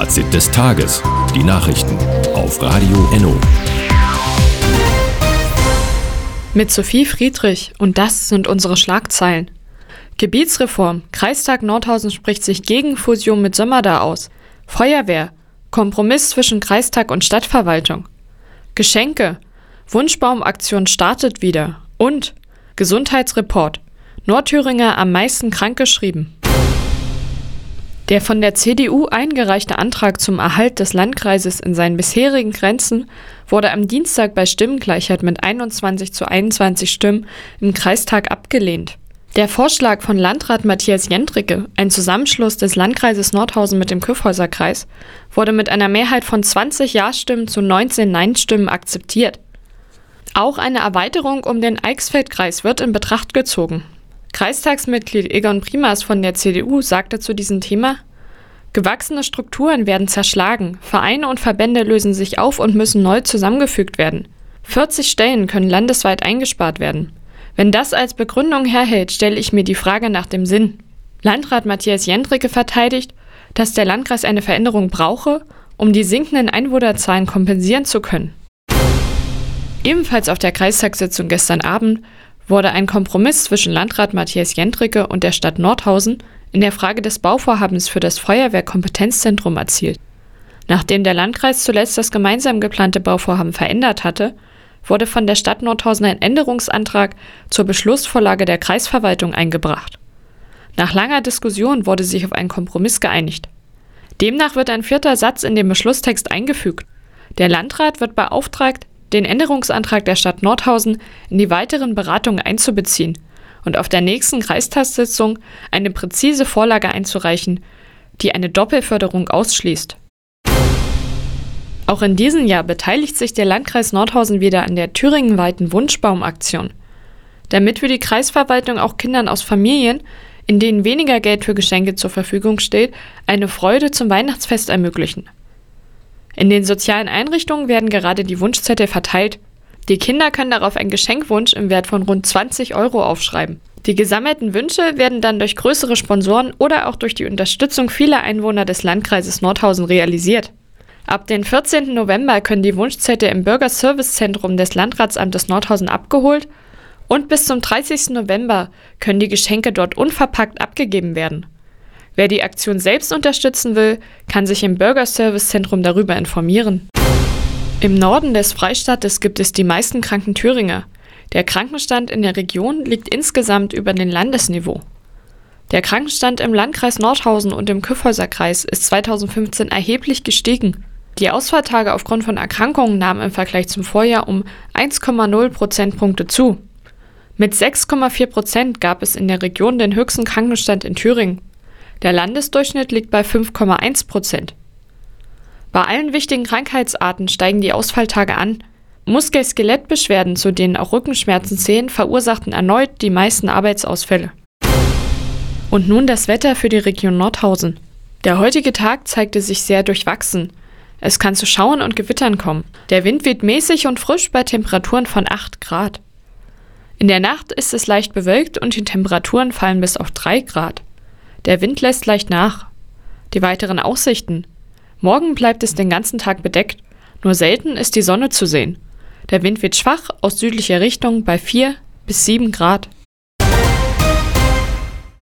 Fazit des Tages. Die Nachrichten auf Radio Enno. Mit Sophie Friedrich und das sind unsere Schlagzeilen. Gebietsreform. Kreistag Nordhausen spricht sich gegen Fusion mit Sömmerda aus. Feuerwehr. Kompromiss zwischen Kreistag und Stadtverwaltung. Geschenke. Wunschbaumaktion startet wieder. Und Gesundheitsreport. Nordthüringer am meisten krankgeschrieben. Der von der CDU eingereichte Antrag zum Erhalt des Landkreises in seinen bisherigen Grenzen wurde am Dienstag bei Stimmengleichheit mit 21:21 Stimmen im Kreistag abgelehnt. Der Vorschlag von Landrat Matthias Jendricke, ein Zusammenschluss des Landkreises Nordhausen mit dem Kyffhäuser-Kreis, wurde mit einer Mehrheit von 20 Ja-Stimmen zu 19 Nein-Stimmen akzeptiert. Auch eine Erweiterung um den Eichsfeld-Kreis wird in Betracht gezogen. Kreistagsmitglied Egon Primas von der CDU sagte zu diesem Thema: Gewachsene Strukturen werden zerschlagen, Vereine und Verbände lösen sich auf und müssen neu zusammengefügt werden. 40 Stellen können landesweit eingespart werden. Wenn das als Begründung herhält, stelle ich mir die Frage nach dem Sinn. Landrat Matthias Jendricke verteidigt, dass der Landkreis eine Veränderung brauche, um die sinkenden Einwohnerzahlen kompensieren zu können. Ebenfalls auf der Kreistagssitzung gestern Abend wurde ein Kompromiss zwischen Landrat Matthias Jendricke und der Stadt Nordhausen in der Frage des Bauvorhabens für das Feuerwehrkompetenzzentrum erzielt. Nachdem der Landkreis zuletzt das gemeinsam geplante Bauvorhaben verändert hatte, wurde von der Stadt Nordhausen ein Änderungsantrag zur Beschlussvorlage der Kreisverwaltung eingebracht. Nach langer Diskussion wurde sich auf einen Kompromiss geeinigt. Demnach wird ein 4. Satz in den Beschlusstext eingefügt. Der Landrat wird beauftragt, den Änderungsantrag der Stadt Nordhausen in die weiteren Beratungen einzubeziehen und auf der nächsten Kreistagssitzung eine präzise Vorlage einzureichen, die eine Doppelförderung ausschließt. Auch in diesem Jahr beteiligt sich der Landkreis Nordhausen wieder an der thüringenweiten Wunschbaumaktion. Damit wir die Kreisverwaltung auch Kindern aus Familien, in denen weniger Geld für Geschenke zur Verfügung steht, eine Freude zum Weihnachtsfest ermöglichen. In den sozialen Einrichtungen werden gerade die Wunschzettel verteilt. Die Kinder können darauf einen Geschenkwunsch im Wert von rund 20 € aufschreiben. Die gesammelten Wünsche werden dann durch größere Sponsoren oder auch durch die Unterstützung vieler Einwohner des Landkreises Nordhausen realisiert. Ab dem 14. November können die Wunschzettel im Bürgerservicezentrum des Landratsamtes Nordhausen abgeholt und bis zum 30. November können die Geschenke dort unverpackt abgegeben werden. Wer die Aktion selbst unterstützen will, kann sich im Bürgerservicezentrum darüber informieren. Im Norden des Freistaates gibt es die meisten kranken Thüringer. Der Krankenstand in der Region liegt insgesamt über dem Landesniveau. Der Krankenstand im Landkreis Nordhausen und im Kyffhäuser-Kreis ist 2015 erheblich gestiegen. Die Ausfalltage aufgrund von Erkrankungen nahmen im Vergleich zum Vorjahr um 1,0 Prozentpunkte zu. Mit 6,4% gab es in der Region den höchsten Krankenstand in Thüringen. Der Landesdurchschnitt liegt bei 5,1%. Bei allen wichtigen Krankheitsarten steigen die Ausfalltage an. Muskel-Skelettbeschwerden, zu denen auch Rückenschmerzen zählen, verursachten erneut die meisten Arbeitsausfälle. Und nun das Wetter für die Region Nordhausen. Der heutige Tag zeigte sich sehr durchwachsen. Es kann zu Schauern und Gewittern kommen. Der Wind weht mäßig und frisch bei Temperaturen von 8 Grad. In der Nacht ist es leicht bewölkt und die Temperaturen fallen bis auf 3 Grad. Der Wind lässt leicht nach. Die weiteren Aussichten. Morgen bleibt es den ganzen Tag bedeckt, nur selten ist die Sonne zu sehen. Der Wind wird schwach aus südlicher Richtung bei 4 bis 7 Grad.